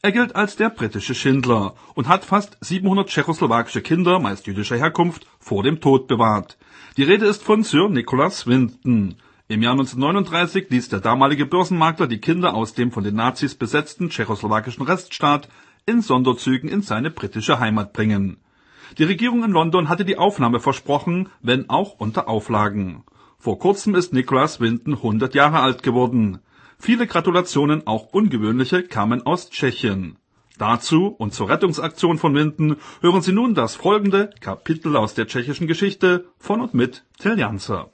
Er gilt als der britische Schindler und hat fast 700 tschechoslowakische Kinder, meist jüdischer Herkunft, vor dem Tod bewahrt. Die Rede ist von Sir Nicholas Winton. Im Jahr 1939 ließ der damalige Börsenmakler die Kinder aus dem von den Nazis besetzten tschechoslowakischen Reststaat in Sonderzügen in seine britische Heimat bringen. Die Regierung in London hatte die Aufnahme versprochen, wenn auch unter Auflagen. Vor kurzem ist Nicholas Winton 100 Jahre alt geworden. Viele Gratulationen, auch ungewöhnliche, kamen aus Tschechien. Dazu und zur Rettungsaktion von Winton hören Sie nun das folgende Kapitel aus der tschechischen Geschichte von und mit Till Janzer.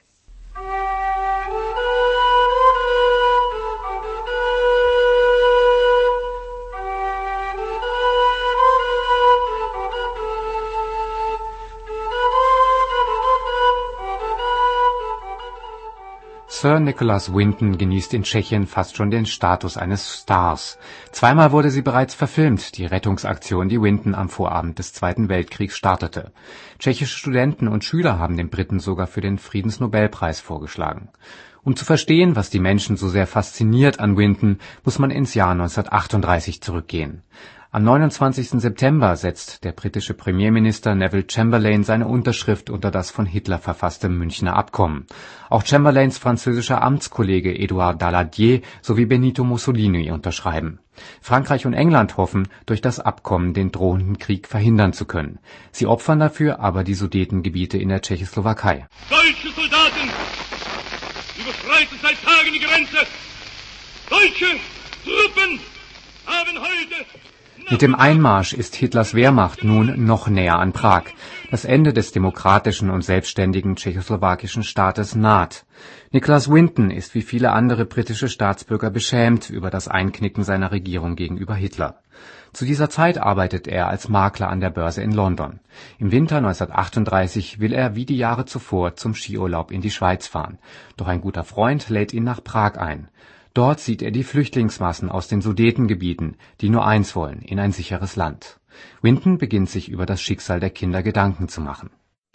Sir Nicholas Winton genießt in Tschechien fast schon den Status eines Stars. Zweimal wurde sie bereits verfilmt, die Rettungsaktion, die Winton am Vorabend des Zweiten Weltkriegs startete. Tschechische Studenten und Schüler haben den Briten sogar für den Friedensnobelpreis vorgeschlagen. Um zu verstehen, was die Menschen so sehr fasziniert an Winton, muss man ins Jahr 1938 zurückgehen. Am 29. September setzt der britische Premierminister Neville Chamberlain seine Unterschrift unter das von Hitler verfasste Münchner Abkommen. Auch Chamberlains französischer Amtskollege Édouard Daladier sowie Benito Mussolini unterschreiben. Frankreich und England hoffen, durch das Abkommen den drohenden Krieg verhindern zu können. Sie opfern dafür aber die Sudetengebiete in der Tschechoslowakei. Deutsche Soldaten überschreiten seit Tagen die Grenze. Deutsche Truppen haben heute... Mit dem Einmarsch ist Hitlers Wehrmacht nun noch näher an Prag. Das Ende des demokratischen und selbstständigen tschechoslowakischen Staates naht. Nicholas Winton ist wie viele andere britische Staatsbürger beschämt über das Einknicken seiner Regierung gegenüber Hitler. Zu dieser Zeit arbeitet er als Makler an der Börse in London. Im Winter 1938 will er wie die Jahre zuvor zum Skiurlaub in die Schweiz fahren. Doch ein guter Freund lädt ihn nach Prag ein. Dort sieht er die Flüchtlingsmassen aus den Sudetengebieten, die nur eins wollen, in ein sicheres Land. Winton beginnt sich über das Schicksal der Kinder Gedanken zu machen.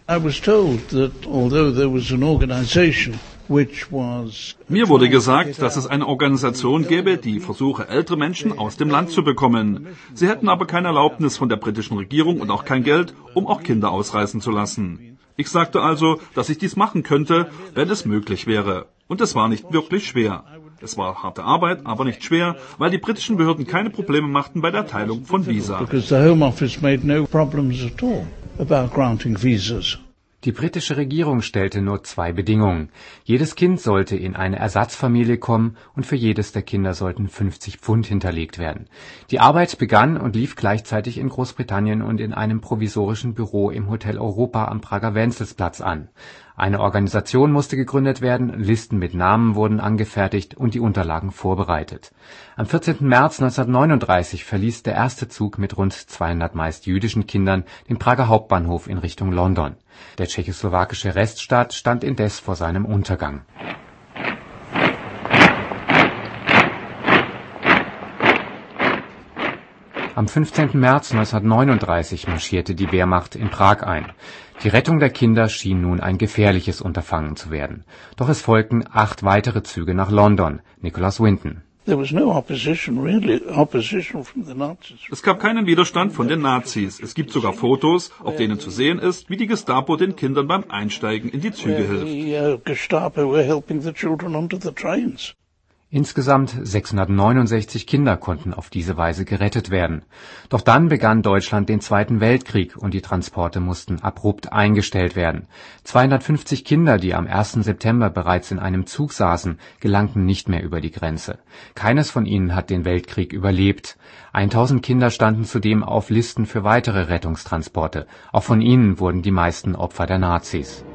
Mir wurde gesagt, dass es eine Organisation gäbe, die versuche, ältere Menschen aus dem Land zu bekommen. Sie hätten aber keine Erlaubnis von der britischen Regierung und auch kein Geld, um auch Kinder ausreisen zu lassen. Ich sagte also, dass ich dies machen könnte, wenn es möglich wäre. Und es war nicht wirklich schwer. Es war harte Arbeit, aber nicht schwer, weil die britischen Behörden keine Probleme machten bei der Erteilung von Visa. Die britische Regierung stellte nur 2 Bedingungen. Jedes Kind sollte in eine Ersatzfamilie kommen und für jedes der Kinder sollten 50 Pfund hinterlegt werden. Die Arbeit begann und lief gleichzeitig in Großbritannien und in einem provisorischen Büro im Hotel Europa am Prager Wenzelsplatz an. Eine Organisation musste gegründet werden, Listen mit Namen wurden angefertigt und die Unterlagen vorbereitet. Am 14. März 1939 verließ der erste Zug mit rund 200 meist jüdischen Kindern den Prager Hauptbahnhof in Richtung London. Der tschechoslowakische Reststaat stand indes vor seinem Untergang. Am 15. März 1939 marschierte die Wehrmacht in Prag ein. Die Rettung der Kinder schien nun ein gefährliches Unterfangen zu werden. Doch es folgten 8 weitere Züge nach London. Nicholas Winton. Es gab keinen Widerstand von den Nazis. Es gibt sogar Fotos, auf denen zu sehen ist, wie die Gestapo den Kindern beim Einsteigen in die Züge hilft. Insgesamt 669 Kinder konnten auf diese Weise gerettet werden. Doch dann begann Deutschland den Zweiten Weltkrieg und die Transporte mussten abrupt eingestellt werden. 250 Kinder, die am 1. September bereits in einem Zug saßen, gelangten nicht mehr über die Grenze. Keines von ihnen hat den Weltkrieg überlebt. 1000 Kinder standen zudem auf Listen für weitere Rettungstransporte. Auch von ihnen wurden die meisten Opfer der Nazis.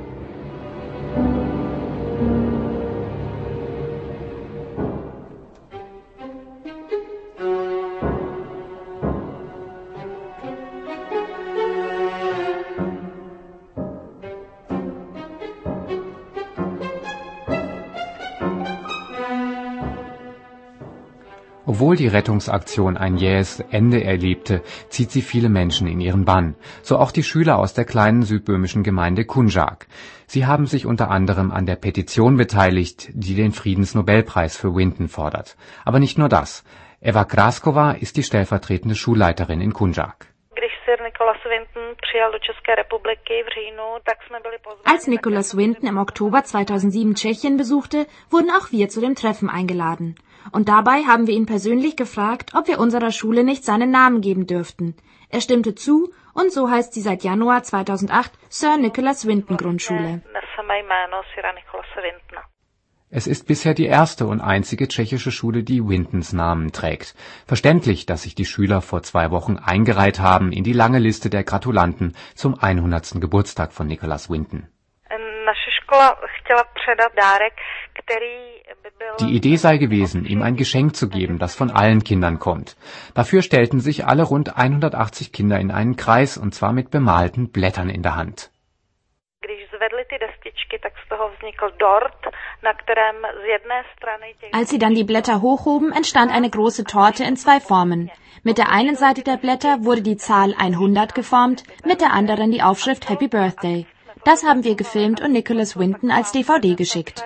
Obwohl die Rettungsaktion ein jähes Ende erlebte, zieht sie viele Menschen in ihren Bann. So auch die Schüler aus der kleinen südböhmischen Gemeinde Kunjak. Sie haben sich unter anderem an der Petition beteiligt, die den Friedensnobelpreis für Winton fordert. Aber nicht nur das. Eva Kraskova ist die stellvertretende Schulleiterin in Kunjak. Als Nicholas Winton im Oktober 2007 Tschechien besuchte, wurden auch wir zu dem Treffen eingeladen. Und dabei haben wir ihn persönlich gefragt, ob wir unserer Schule nicht seinen Namen geben dürften. Er stimmte zu und so heißt sie seit Januar 2008 Sir Nicholas Winton Grundschule. Es ist bisher die erste und einzige tschechische Schule, die Wintons Namen trägt. Verständlich, dass sich die Schüler vor 2 Wochen eingereiht haben in die lange Liste der Gratulanten zum 100. Geburtstag von Nicholas Winton. Die Idee sei gewesen, ihm ein Geschenk zu geben, das von allen Kindern kommt. Dafür stellten sich alle rund 180 Kinder in einen Kreis, und zwar mit bemalten Blättern in der Hand. Als sie dann die Blätter hochhoben, entstand eine große Torte in 2 Formen. Mit der einen Seite der Blätter wurde die Zahl 100 geformt, mit der anderen die Aufschrift Happy Birthday. Das haben wir gefilmt und Nicholas Winton als DVD geschickt.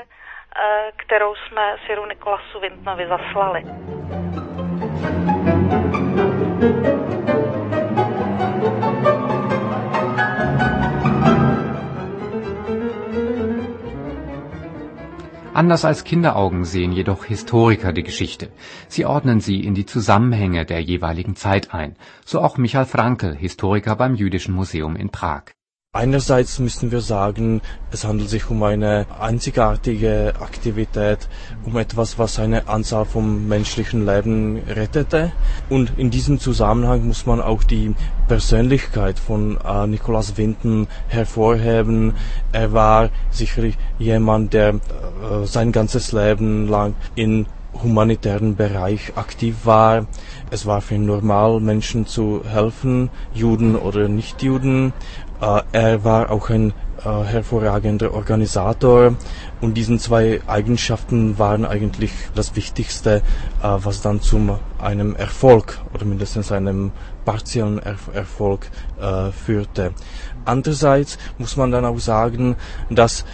Anders als Kinderaugen sehen jedoch Historiker die Geschichte. Sie ordnen sie in die Zusammenhänge der jeweiligen Zeit ein. So auch Michael Frankl, Historiker beim Jüdischen Museum in Prag. Einerseits müssen wir sagen, es handelt sich um eine einzigartige Aktivität, um etwas, was eine Anzahl von menschlichen Leben rettete. Und in diesem Zusammenhang muss man auch die Persönlichkeit von Nicholas Winton hervorheben. Er war sicherlich jemand, der sein ganzes Leben lang im humanitären Bereich aktiv war. Es war für ihn normal, Menschen zu helfen, Juden oder Nichtjuden. Er war auch ein hervorragender Organisator und diesen 2 Eigenschaften waren eigentlich das Wichtigste, was dann zu einem Erfolg oder mindestens einem partiellen Erfolg führte. Andererseits muss man dann auch sagen, dass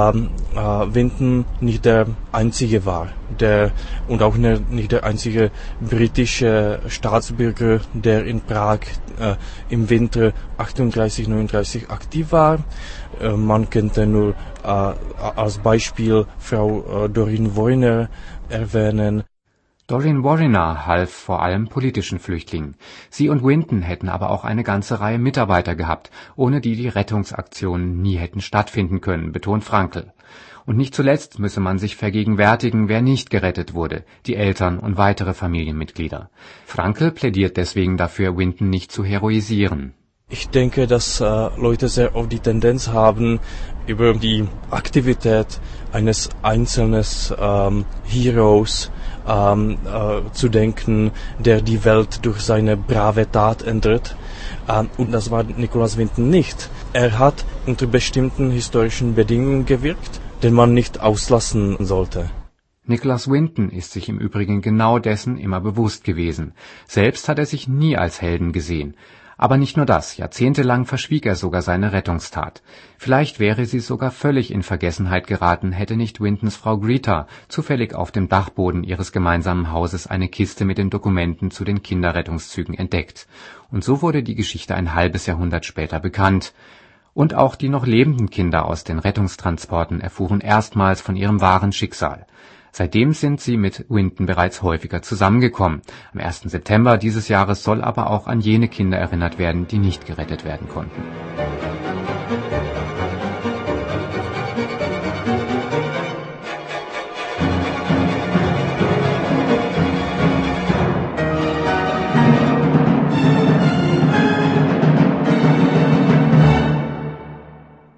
Winton nicht der einzige war, und auch nicht der einzige britische Staatsbürger, der in Prag im Winter 38/39 aktiv war. Man könnte nur als Beispiel Frau Doreen Wariner erwähnen. Doreen Wariner half vor allem politischen Flüchtlingen. Sie und Winton hätten aber auch eine ganze Reihe Mitarbeiter gehabt, ohne die die Rettungsaktionen nie hätten stattfinden können, betont Frankl. Und nicht zuletzt müsse man sich vergegenwärtigen, wer nicht gerettet wurde, die Eltern und weitere Familienmitglieder. Frankl plädiert deswegen dafür, Winton nicht zu heroisieren. Ich denke, dass Leute sehr oft die Tendenz haben, über die Aktivität eines einzelnen Heroes zu denken, der die Welt durch seine brave Tat ändert. Und das war Nicholas Winton nicht. Er hat unter bestimmten historischen Bedingungen gewirkt, den man nicht auslassen sollte. Nicholas Winton ist sich im Übrigen genau dessen immer bewusst gewesen. Selbst hat er sich nie als Helden gesehen. Aber nicht nur das, jahrzehntelang verschwieg er sogar seine Rettungstat. Vielleicht wäre sie sogar völlig in Vergessenheit geraten, hätte nicht Wintons Frau Greta zufällig auf dem Dachboden ihres gemeinsamen Hauses eine Kiste mit den Dokumenten zu den Kinderrettungszügen entdeckt. Und so wurde die Geschichte ein halbes Jahrhundert später bekannt. Und auch die noch lebenden Kinder aus den Rettungstransporten erfuhren erstmals von ihrem wahren Schicksal. Seitdem sind sie mit Winton bereits häufiger zusammengekommen. Am 1. September dieses Jahres soll aber auch an jene Kinder erinnert werden, die nicht gerettet werden konnten.